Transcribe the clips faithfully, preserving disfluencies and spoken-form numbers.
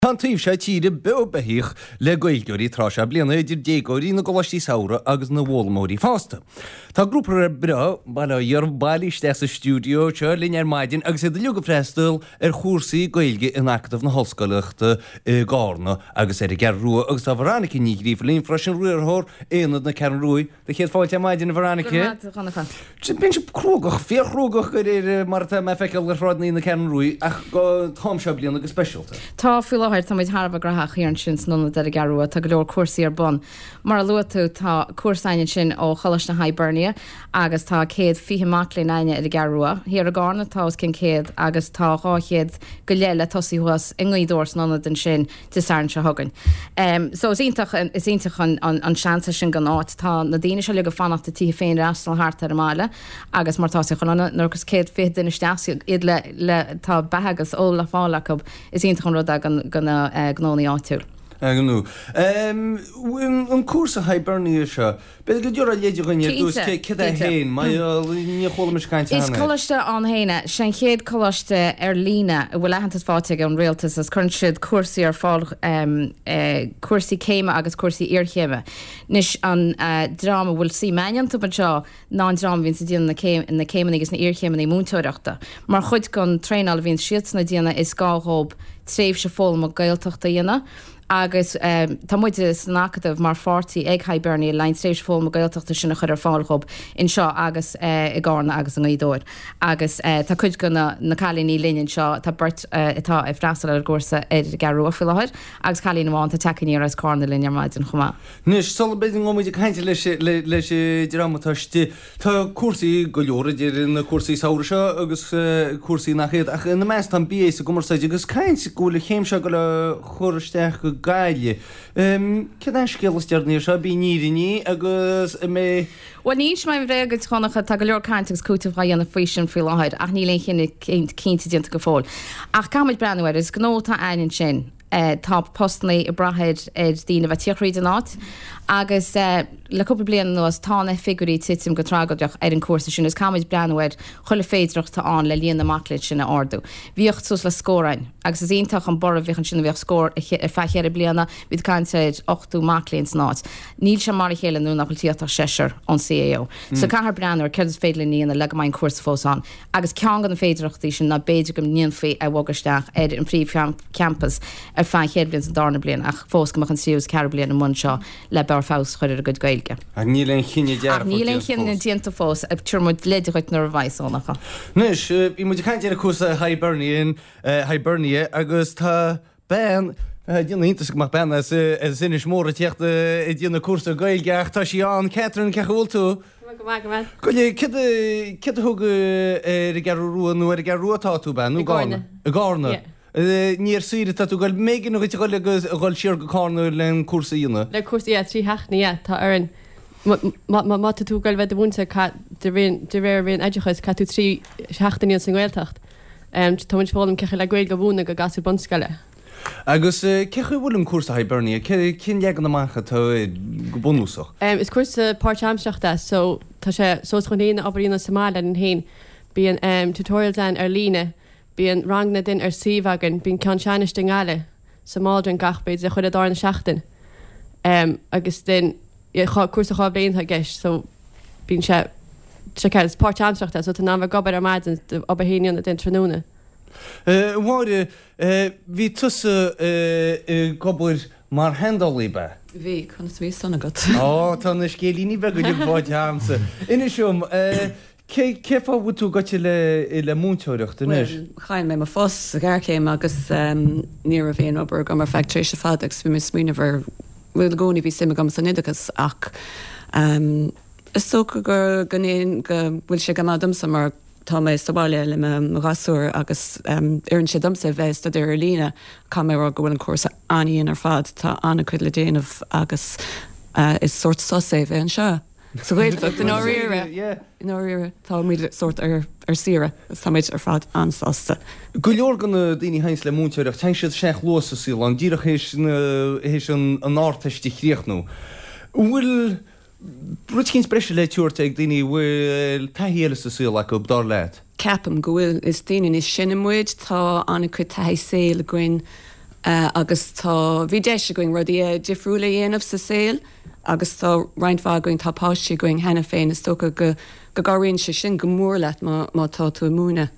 Tá taobh sé tíre be beíoch le gailgeirí trá se bliana idir dégóirí na gohaistí saora agus na bhlamóí fásta. Tá grúpa bra bail ar bailiste sa stúdio se lin ar maidin agus é de luga freistal ar chósaí gailge in actah na hoscoileachta gána agus é gar ruúa agus tá bhránici nírí líon freisin ruúarthór éad na cean ruúi de chéad fáilte maidin na bhránici. Bin se crógach féchrúgach gur é mar me feiceil le rádaí na cean ruúi ach go tám se bliana agus specialta. Tá fi Tá muid Harbh grathach ar an sin nuna de garú tá go leor cuasaí ar bun. Mar a luú tá cuasaine sin ó cholas na Hibernia agus tá céad fihimeach le naine ar a garúa. Hir a gána tá cin céad agus tá ráchéad go léile tosíhuas ingaidós nuna den sin de san se thugann. Um, so is ítach is ítach an, an, an seansa sin gan áit tá na daine se le go fannacht a tí féin rastal hart ar máile agus mar tá sé chunna nugus céad fé den isteach iad le, le tá behagus ó le fála is ítach an rud a gan gna uh, gnóí áitiúil. Aganú. An cuasa Hibernia se, be go dúra léidir gan dús cé a héin, mai ní cholamis caiinte Is colaiste an héine, sin chéad colaiste ar lína bhfuil lehantas fáte an réaltas as chun siad cuasaí ar fáil um, uh, cuasaí céime agus cuasaí iarchéime. Nis an uh, drama bhfuil sí maian tu seo ná drama vín sa díana na céime agus na iarchéime na múntóireachta. Mar chuid gon tréinál vín siad na díana is gáthób tréimh se fóil má gailteachta dhéana. agus um, tá muide snacadah mar forty ag Hibernia lein stéis fóm a gailteachta sinna chur ar fáilchob in seo agus uh, i gána agus an ídóir. Agus uh, tá chuid go na, na chalíní líonn seo tá burt uh, itá i freastal ar gcósa ar garú a fiáid, agus chalín bháin tá tecaníar as cána líon maid an chumá. Nis sal beidir góid caiinte leis leis drámatáiste tá cuasaí go leor idir na cuasaí saoire seo agus uh, cuasaí nach chéad ach na meas tá bí sa gomarsaid agus caiint go le chéim se go le chóiristeach go gaile. Um, Cad an scéalastearní se bí níriní agus mé... Well, níos mai bhréagad chunacha tá go leor caiintegus cútah dhéanana faoi sin faoi láthid ach ní léon chinna cinnta dianta go fáil. Ach cáid breanhar is gnótá ainin sin uh, tá postnaí i brathead ar dtíana bheith tíochraí den áit agus uh, le cúpla bliana nuas tána figurí titim go trágadeach ar an cuasa sin is cáid breanhar chuile féidireacht tá an le líon amaclaid sin na ordú. Bhíocht sus le scórain agus is ionintach an bor bhíchan sin bhíoh scór ar feichéar bliana bhíd caiinteid ochtú maclíonn náit. Níl sem mar chéile nú nach tíochtach séir an C A O. Mm. So cahar breanhar cead féile líana le main cuasa fósán agus cean gan na féidireachtaí sin na béidir go níon fé a bhagaisteach ar an príomh campus ar feichéar blion an darna blian ach fós go an siús cear blian an mun seo le bar fás chuir a go gailge. Ag níl an chinne dearfa. Ag níl an chinne dianta fós ag tuirmid leidirchuit nar bhaisónacha. Nis, í muidir caiinte ar cuasa Hibernia Hibernia agus tá ben Díana íntas go mar ben as inis mór a teachta i dtíana cuasa gailgeach tá sí an Catherine cecha bhfuil tú. Go le cid a thug ar i garú ruúa nó ar i garú atá tú ben nó gána? A gána? Níor suire tá tú goil mégan go goil agus gáil siar go cána len cuasa íona? Le cuasa trí heachna tá ar an má tú goil bheith búnta de réir bhíon aideachas catú trí heachtaíon san ghilteacht. Tá muid fálam cecha le gail go bhúna go gasú bonscaile. Agus cecha bhfuil an cuasa Hibernia, cin legan amachcha tá go bunúsach? Is cuasa páirt amseachta, so tá sé sós chun héana abaíonna Somália an héin bíon tutorial dan ar líne, bíon rangna din ar síhagan, bíon cean seaniste gáile sa máldrin gachbeid a chud a dána seachtain. Agus den cuasa chá blion gceist, so bíon sé se cead páirt amseachta, so tá ná bh gobar ar maidin abahéíonna den tróna. Bháide bhí tusa gobar mar hendalí be? Bhí chun ví sanna go. Á tá na scélíní be go bháid amsa. Inisiúm céfá bú tú gote le le múntóireachta is? Chaim mé mar fós a gghearcéim agus ní a bhéon obair go mar feictrééis se fadagus bhí mis smíine bhar bhfuil gcónaí bhí simime go san idagus ach is so gur gnéon go bhfuil sé go dumsa mar tá mé Somália le gasúr agus um, ar an sé dumsa bheits de ar lína cá mé go bhfuil an cuasa aíon ar fad tá anna chuid le déanamh agus uh, is sort sosaibh an seo. So bhfuil in áíire in áíire tá míad sort ar ar sire tá méid ar fad ansásta. Go leor gan na daoine hains le múntóireacht tein siad seach losa síl an díireach hééis an áirteistí chríochnú. Bhfuil Rud cinn spreise le túirta ag daoine bhfuil taithíala sa súla go dar leat? Ceapam go bhfuil is daoine is sinna muid tá anna chud taithí sé le gcuin uh, agus tá bhí deise going rudí a difriúla dhéanamh sa saoil, agus tá reinfá going tápáistí going hena féin is tócha go go garíonn se sin go mór leat má tá tú múna.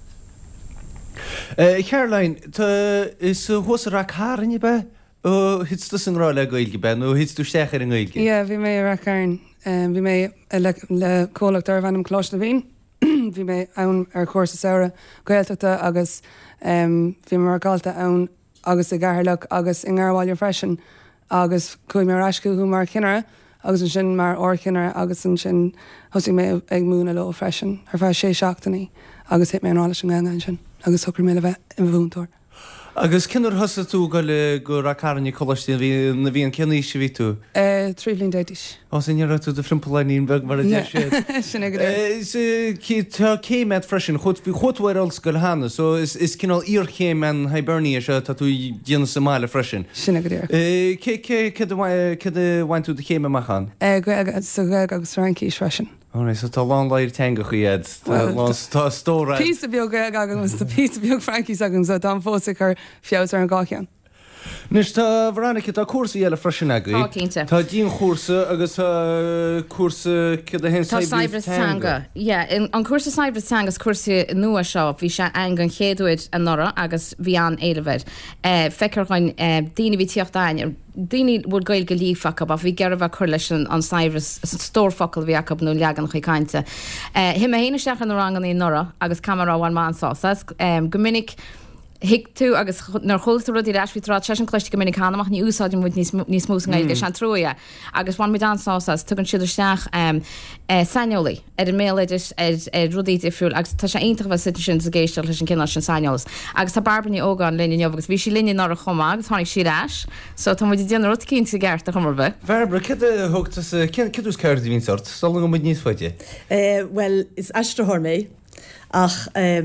Caroline, tá is thusa ra cáran be ó hitsta san rá le gailge ben ó hitú stechar an gailge? Ié, bhí mé ra cairn, bhí mé le cólachttar bhanam chlás na bhín, bhí mé ann ar chósa saora gailteachta agus bhí mar gáilta ann agus i gcarlach agus i ngarbháil freisin agus chuig mar ascu chu mar cinere agus an sin mar orcinere agus an sin thusí mé ag múna le freisin ar bheit sé seachtaí agus hit mé an ála an gáin sin agus thugur mé le bheith i bhúntóir. Agus cinar thosa tú go le go ra cairní choiste na bhíon cinnaí se ví tú? Trílín déitis. Os in ra tú de frimpolaín beg mar de Sinna céimeid freisin chut bhí chuthair als go hána, so is cinál íorchéim an Hibernia se tá tú déana Somália freisin. Sinna go cé bhain tú de chéime machchan? agus Frankís freisin. Ó so tá lá leir teanga chuiad tá stóra. Pí beag agus tá pí beag Frankís agam so dá fósa chu fios ar an gácean. Nis tá bhránice tá cuasa eile freisin agaí. Tá díon chósa agus cuasa cid a hen Cybrastanga. Yeah, an cuasa Cybrastanga is cuasa nua seo bhí se an gan chéadúid an nora agus bhí an éilehid. Fecar chuin daoine bhí tíocht dain Dini bhd gail go lífach a bhí gearbh chu leis an Cyprus stórfocail bhí acu nó leagan chu caiinte. Hi a héine seach an rangan í nora agus camerahhain má ansásas gomininic hiic tú agus nar choilta rudí leis bhí rá an chluiste gomininic hánaach ní úsáidin bhd níos mús gailge sean troia agus bhain mid ansásas tugann siidir seach sainolaí ar an méileidir rudí ifriúil agus tá sé aintach bheith si sin sa géisteil leis an cinál sin sainolas. Agus tá barbaní ógáin líine agus bhí sí líine nar a chomá agus tháinig sí leis, so tá muidir déanana rud cinn sa gceart a chumar bheith. Verbra, thugtas cinús ceir d vín sort, Stola go muid níos foiide? Well, is eisteir mé ach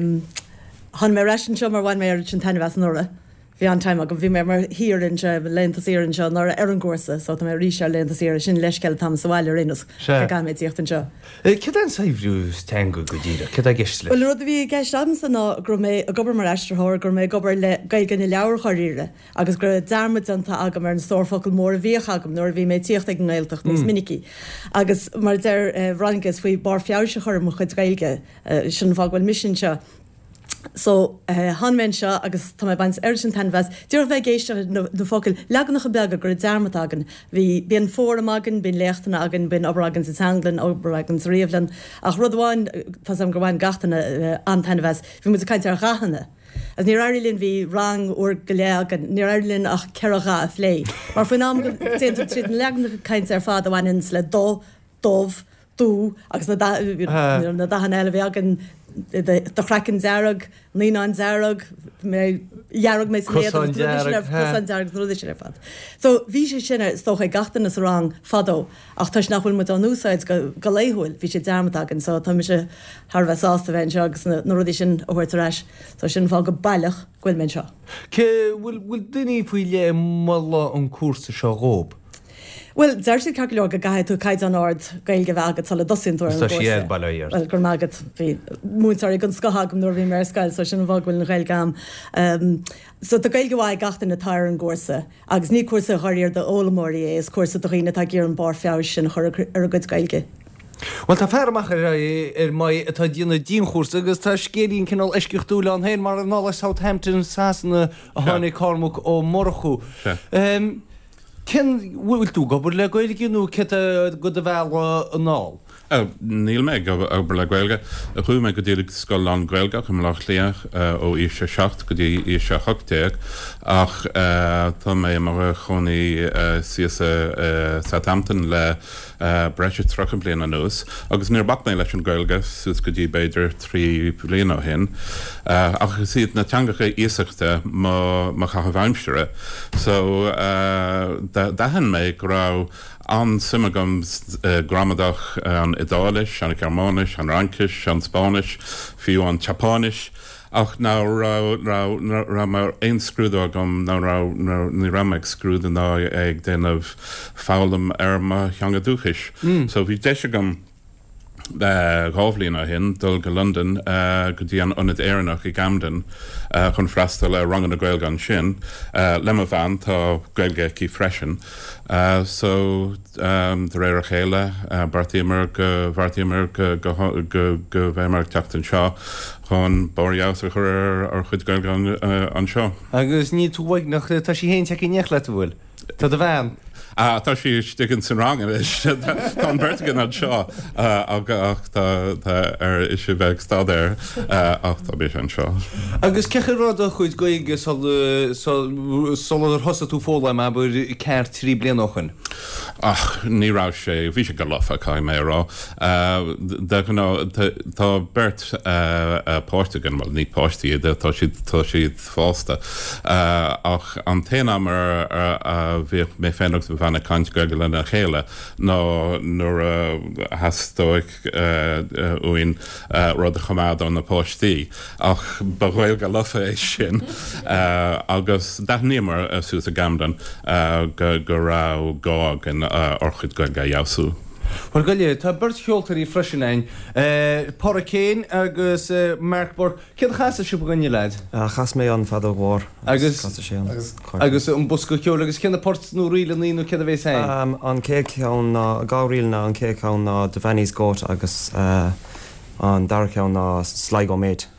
han mé resin seo mar bhain mé an tanhheas nura. Bhí an time a go bhí mé mar híann se lentas íann seo nar ar an gcósa, so tá mé rí se lentas íar sin leisceil tam sa bhile rinas gaid tíochtan seo. Cid an saimhrús teanga go díra, cid a gist le? Well rud bhí gceist amsa ná gur mé a gobar mar eisteir gur mé gobar le gaid gan leabhar choíre, agus gur dearmid anta agam mar an stórfocail mór a bhíoch agam nuair bhí mé tíocht ag an ghilteach níos minicí. Agus mar deir rangus faoi bar fiáir se chur mo chud gailge sin fághfuil mission seo. So han men seo agus tá mé baint ar sin tanhheas, dúir bheith géiste do focail legan nach beag gur dearmat agan, hí bíon fóram agan, bíon lechtana agan, bíon obragan sa Anglan, obragan sa Riomhlan, ach rudháin pas am gohhain gatainna an tanhheas, bhí mu a caiinte ar gachanna. As ní airlinn bhí rang or goléagan, ní airlinn ach cearacha a phlé. Mar fan am téanta tríd an legan caiinte ar fád bhain ins le dó, dómh, dú, agus na dahan eile bhí agan de chraken zarag, lína an zarag, jarag me san fad. So bhí sé sinna stocha gatainna sa rang fadó, ach tá nachfuil mu an úsáid go léhúil bhí sé dearmatagan, so tá se Harbheith sásta bhain se agus na rudí sin óhairtaréis, so sin fá go bailach ghfuil men seo. Ce bhfuil duine faoi le mala an cuasa seo rób? Well, there si calculó go gaid tú caiid an ord gailge bheith agad sal a dosintúir an gcósa. Well, gur mágad bhí múntarí gon scahagam nuair bhí mar scail, so sin bhhaghfuil na gailgam. So tá gailge bháid gachtain na tair an gcósa, agus ní cuasa choiríar de ólamóí é, is cuasa do riine tá gíar an bar feabhir sin chur ar a gcuid gailge. Well tá fearmach ar mai atá díanana dín chósa agus tá scéiríonn cinál eisciúchtúla an héin mar an nála Southampton sásanna a tháinig Cormac ó Morchu. Ken bhfuil tú gobar le gailge nó ce go a bhela an ná? Níl me gobar le gailge, a chuú me go dtíad scoil an gailge chum lech léach ó í se seacht go dtí í se chotéag ach tá mé mar chonaí si Southampton le breise trocha blian an nús, agus níor bach mé leis an gailge sús go dtí beidir trí blian ó hin. Ach siad na teangacha ísachta má chacha bhaimstere, so dahan mé go rá an simagams uh, gramadach an Idális, an Germánis, an Rankis, an Spánis, fiú an Japánis, ach ná rá rá rá mar ein scrúd agam ná rá ní rameag scrúd ná ag déanamh fálam ar ma cheanga dúchis. Mm. So bhí deis agam gáhlína hin dul go London uh, go dtí an anad éannach I Camden uh, chun freistal le rangan na Gaeilge an sin uh, le a bhean tá Gaeilge cí freisin. Uh, so um, de réir a chéile uh, bartíar go bhartíar go go go bhéimar teachtain seo chun boreaus a chur ar chud Gaeilge an, uh, an seo. Agus ní túhaig nach tá sí héint ag neach le bhfuil. Tá a bhean. Ah, tá sí stigin san rang is Tá bertigan an seo ach tá ar is sé bheith stadéir ach tá bé an seo. Agus cechar rád a chuid goige sol ar hosa tú fóla me bur ceir trí blianochan. Ach, nírá sé, bhí sé go lofa cai mé rá. Tá bert páirtegan mal ní páirtíí tá siad fásta. Ach an téna mar bhí mé fénnacht bhena cant Gaeilge le na chéile nó nuair hastóic uin rud a chomád an na páistí. Ach ba Gaeilge lofa é sin agus daithnímar sús a Camden go rá gág an orchid Gaeilge jaasú. Well goile tá burt cheoltarí freisin Pára céin agus Markborg cé chaasa si ganine leid? Chas mé an fad bhór agus agus an busca ceol agus cinna port nó riile níú ce a bhéh sein? An cé ceann gáíilna an cé ceann ná de Venice Goat agus an dar ceann ná Sligo Maid.